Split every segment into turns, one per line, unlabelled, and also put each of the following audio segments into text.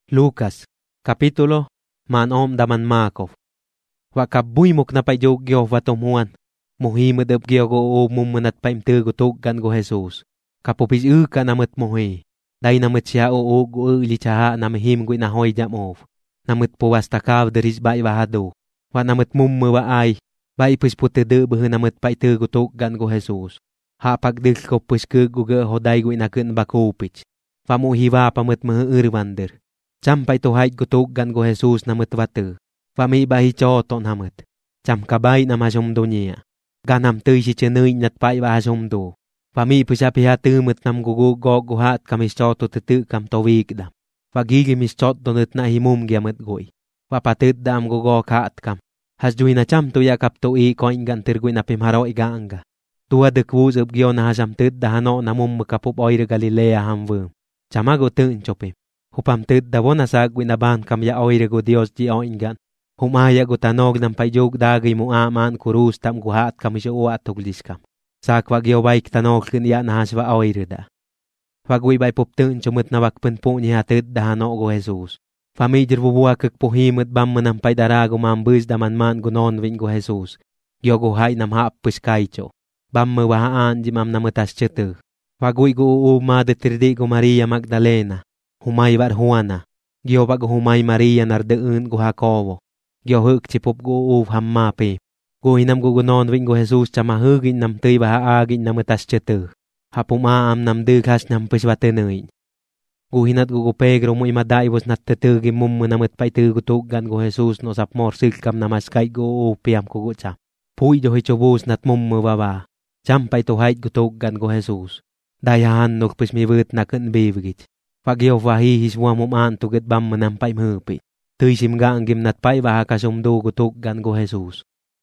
Lucas, kapitulo, manom daman Makov. Wakabuy mok na paijog gyo watumuan. Muhimad up gyo go mumunat paimte gutok gan go Jesus. Kapupis ka namat mohi. Day namat siya go ilichaha namihim go inahoy jamov. Namat puwas takaw deris bay wahado. Wa namat mumma ay. Bay pus putede behe namat paite gutok gan go Jesus. Hapag dik ko pus ke guga hoday go inakun bakupich. Wamuhiwa pamat mahe Campay tuhait gutok gan go Jesus namat wate. Wami bahi choton namat. Cam kabay na masomdo niya. Ganam tuy si chenay nat pay wasomdo. Wami pusapiha tumet nam gugu goguhat kamis choto tetu kam towik dam. Wagigi mis chot donut na himum giamat goy. Wapatit dam gugo kaat kam. Hasjuy na cam tuya kap tui koin gan tirguy na pimharo igaanga. Tua dekwuz up gyo na hasam tit dahano namum makapup oire Galilea hamvum. Chamago tun chopim. Hupam tit dawon asag winaban kam ya oire go Dios di oingan. Humaya go tanog ng payjog dagay mo aman kurus tam guhat kam isyo uat tuglis kam. Sakwag yaw baik tanog kin ya nahaswa oire da. Wagwi bay puptun chumut na wakpen po niya tit dahano go Jesus. Famidyer bubuwa kagpuhimot bam manang paydarago mambus daman man gunon win go Jesus. Gyo go hay nam hap pus kaycho. Bam mawahaan di mam namatas chete. Wagwi go umadetirdi go Maria Magdalena. Humay bar Juana. Gyo wag humay Maria nardeun go Jacobo. Gyo huk chipop go hammape. Go hinam go gunon win go Jesus chamahugin nam tuy bahaagin namatas chete. Hapumaam nam dughas nam puswatenuin. Guhinat go Pedro mo imaday was natatugim mum namat paitu gutok gan go Jesus no sapmor silkam namaskay go piam ko gutsa. Puy do hichobus nat mum baba. Champay to hait gutok gan go Jesus. Dayahan nok pus miwit na kan bivgit. Pagyaw wahi hiswa mumaan tuget bam manampay mhupit. Tuy simga ang gimnat pay waha kasumdo gutok gan go Jesus.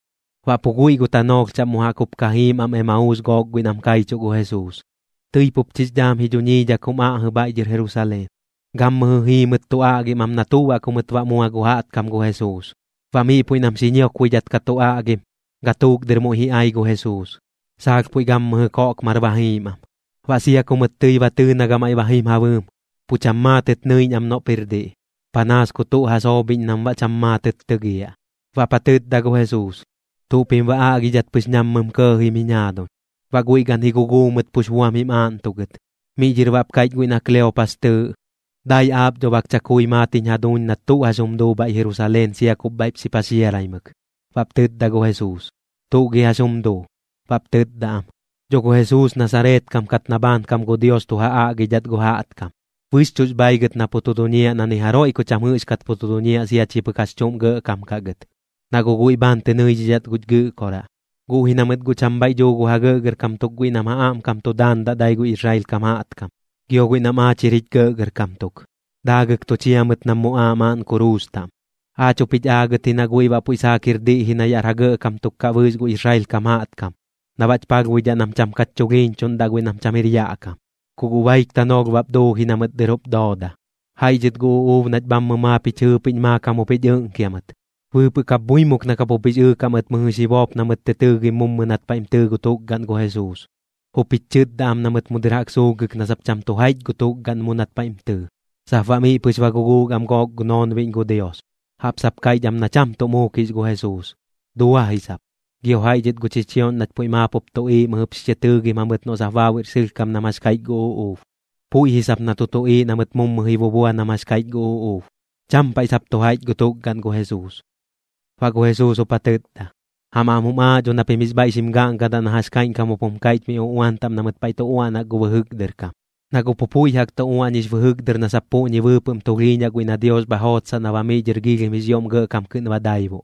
Wapuguy go tanog sa muhakup kahim am Emaus gog winam kaycho go Jesus. Tuy pupchis dam hijunija kuma hubay jir Jerusalem. Gam himut tua agim am natuwa kumutwa mua guhat kam go Jesus. Wami puy nam sinyo kuyat katua agim. Gatug dermo hi ay go Jesus. Sag puy gam kok marwahim am. Wasiya kumuttuy watu nagamay wahim hawum. Puchamatet nuy am no perde. Panas kutu hasobin nam wachamatet tegia. Wapatet da go Jesus. Tupim wa agijat pus nyam memke himinyadon. Wagui gan higugumet pus wam himan tuget. Mijir wap kait gwina Cleopas te. Day ab do wak chakuy matin hadun na tu hasumdo ba Jerusalem siya kubayp si pasieraymak. Waptet da go Jesus. Tugi hasumdo. Waptet da am. Jo go Jesus Nazaret kam katnaban kam go Dios tuha agijat go haat kam. Wischus bayget na putudunia na ni haroi ko chamus kat putudunia siya chipekas chum ge kam kaget. Naguguy ban tenuy jat gutge kora. Gu hinamet gu chambay jo gu hager kam tuk gui nam haam kam to dan da day gu Israel kam haat kam. Gyo gui nam achirit geger kam tuk. Dagek to chiamet nam muaman kurus tam. Achupit aget hinagui wapu isakir di hinayar hager kam tuk kawis gu Israel kam haat kam. Nabach pagwi jan nam cham katchugin chun dagwi nam chamirya kam. Kuguwaik tanog wapdo hinamet derop doda. Hayjit gu uvnat bam mamapi chupin ma kamupit yung kiamat. Wupu kabuy mok na kapupis kamat mahusibop namat tetugi mumunat paimte gutok gan go Jesus. Hupit chut dam namat mudirak sugik na sapcham tuhait gutok gan munat paimte. Sa fami pus wagugug am gog gunon wing go Dios. Hapsap kay jam na cham tumukis go Jesus. Dua hisap. Gyo hayjit go chichion nat puy mapop tui mahups chetugi mamat no sa wawir silkam namas kay go uf. Puy hisap na tutui namat mum mahibubuan namas kay go uf. Cham pa isap tuhait gutok gan go Jesus. Wago Jesus upatet da. Hamamuma jo napimisbay simgang kada nahaskain kamupum kait mi uwantam namat pa ito uwan nagwahugder kam. Nagupupuy hak to uwan is wahugder na sapo ni wupum tulinya gwi na Dios bahot sa nawamijir gigim is yom ge kam kinwadaybo.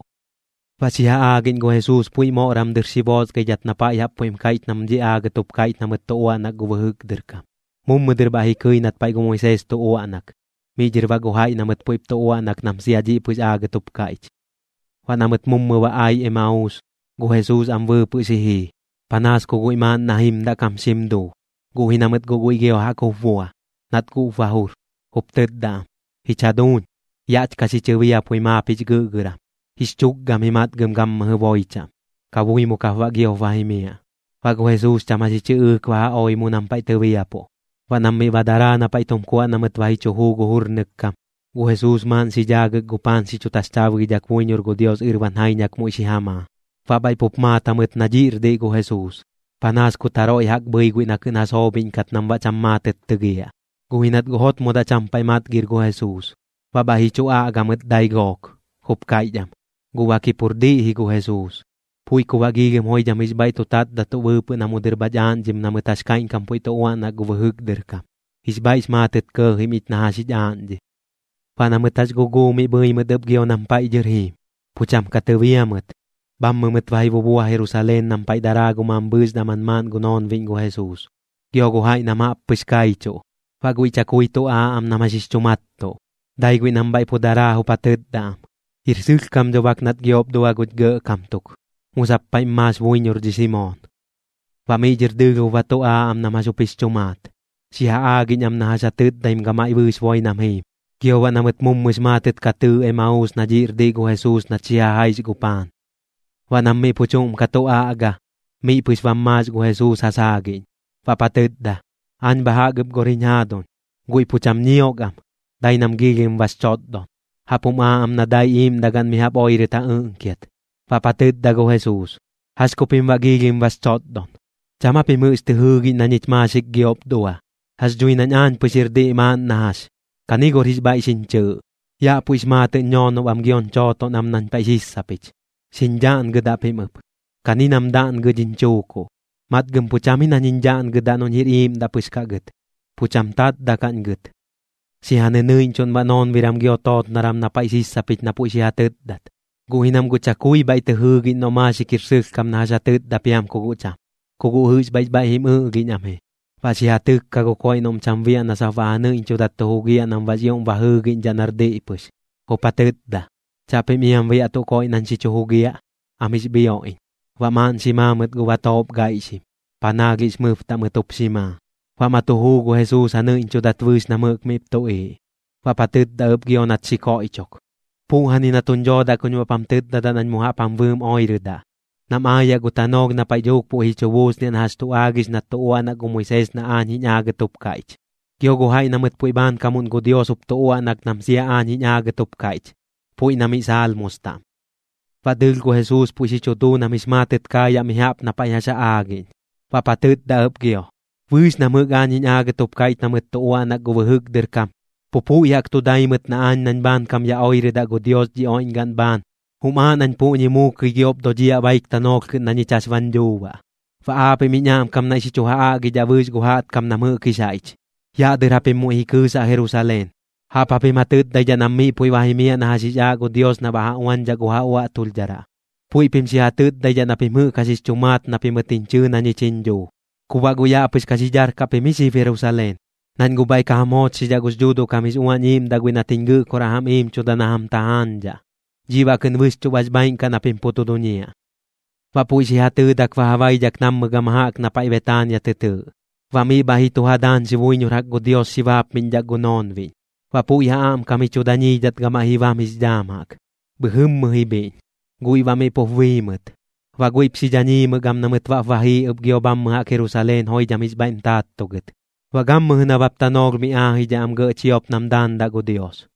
Pasiha agin go Jesus puy mo ram der sibos kayat na pa ihap puim kait nam di agatup kait namat to uwan nagwahugder kam. Mummudir bahi kuy nat pa go Moises to uwanak. Mijir waguhay namat puip to uwanak nam siya di puy agatup kait. Wanamat mumwa ay Emaus, go Jesus am wupu sihi. Panas ko gui man nahim da kam simdo. Guhi namat go gui geo hako vua. Nat gu vahur. Huptet da. Hichadun. Yat kasi chewiya puy mapich gugura. Hischuk gam himat gam mahuboycha. Kawui mo kahwa geo vahimia. Wago Jesus chamasi chuk wa oy mo nampay tewiya po. Wanam mi badara na pa itomkuan namat wahicho hugo hurnek kam. Gu Jesus man si jagag gu pan si chutas chawi jak winyor gu Dios irwan hainyak mo isihama. Fabay pupmata met najir de gu Jesus. Panas ku taroy hak buigwi na kinasobin kat nang bacham matet tegia. Guhinat guhot mo da champay matgir gu Jesus. Fabahi chua agamet daigok. Hup kayjam. Guwaki purdi hi gu Jesus. Puy kuwagigim hoy jam isbay tutat da tuwupu na mudir bajan jim na mutas kain kam puy tuwa na guwahug derkam. Isbay ismatet ke himit na hasid anje. Panamutas gugumi buy medep gyo nampay jerhim. Pucham katawiamet. Bam memetwahi bubuah Jerusalem nampay darago mambus naman man gunon ving gu Jesus. Gyo guhay na maapis kaycho. Pagwi chakuy to aam na masis chumatto. Daigwi nambay po daraho patid daam. Irsul kam jawak nat gyob duwagot ge kamtuk. Musap pa mas winyor di Simon. Pamijir dugo wato aam na masupis chumat. Siya agin am na hasatid daim gamay bus voy namhim. Gyowa namet mummus matit katu emaus na jir di gu Jesus na siya hais gupan. Wanam mi puchum kato aga. Mi pus vamas gu Jesus hasagin. Papatid da. An bahagib gorinyadon. Gui pucham niyogam. Day nam gigim was chodon. Hapum aam na day im dagan mihap oirita ungkiet. Papatid da gu Jesus. Haskupim wagigim was chodon. Chama pimus te hugin na nitmasik giop dua. Has juinan an pusirdi man nahas. Kanigor hisbay sinche. Ya puis mate nyono am gion choto nam nan paisis sapich. Sinjaan gedapim up. Kaninam daan gedin choko. Matgem puchami na ninjaan gedanon hirim da puis kaget. Pucham tat da kan get. Si hanenuin chon banon viram giotot naram na paisis sapich na puisi hatet dat. Guhinam guchakuy bay te hugin no masikirsil kam na hasatet da piam kugucham. Kugu hus bay him ugin he. Pasi hatek kagukoy nom chamvia na sa vanenuin chodat to hugia nam vasyong bahugin janarde ipus. Hopatet da. Chape miyam via to koy nan si chuhugia. Amis biyoin. Waman si mamet guwatop gaisim. Panagis mufta metup si ma. Wamatuhu gu Jesus hanuin chodat vus na mukmip to e. Wapatet da up gion at si koichok. Puhanin na tunjo da kun wapamtet da danan muha pamvum oirida. Namaya gutanog na payok po hichubus niyan has tuagis na tuwa na gu Moises na anhin agatup kaich. Gyoguhay na po iban kamun gu Dios up tuwa nagnamsiya anhin agatup kaich. Puy nami salmos tam. Padil ko Jesus po si chudu na mismatit kaya mihap na paya sa agin. Papatit da up gyo. Wis na maganin agatup kahit na matuwa na guwahug derkam. Pupuyak to daimet na an nan ban kam ya oire da go Dios di oin gan ban. Humanan po ni mo kigyop do dia baik tanok na ni chas vanjuwa. Faape minyam kam na si chuha agi da wis guhat kam na mo kisaich. Ya derape mo hiku sa Jerusalem. Hapapi matut day janami puy wahimia na hasiyago Dios na bahauan jaguhawa tuljara. Puy pim si hatut day janapimu kasis chumat na pimutinchu na ni chinju. Kuwaguya apis kasijar kapimisi Jerusalem. Nan gubay kahamot si jagos judo kamis uwan im dagwin na tinggu koraham im chudanaham tahanja. Jiwa kenwis chubas bain ka na pimputo dunia. Papuy si hatut akwahavay jaknam magamahak na paibetan ya tutu. Vami bahito hadan si wuinyorak go Dios si vap min jagunonvin. Wapuyaam kami chudani dat gamahivam isdamak. Behum mahibin. Gui vame povwimet. Wagui psijani magam namet wahi ubgiobam mga Jerusalem hoy jamis bain tattoget. Wagam mga nabaptanog mi ahi jam ge chiop namdan da go Dios.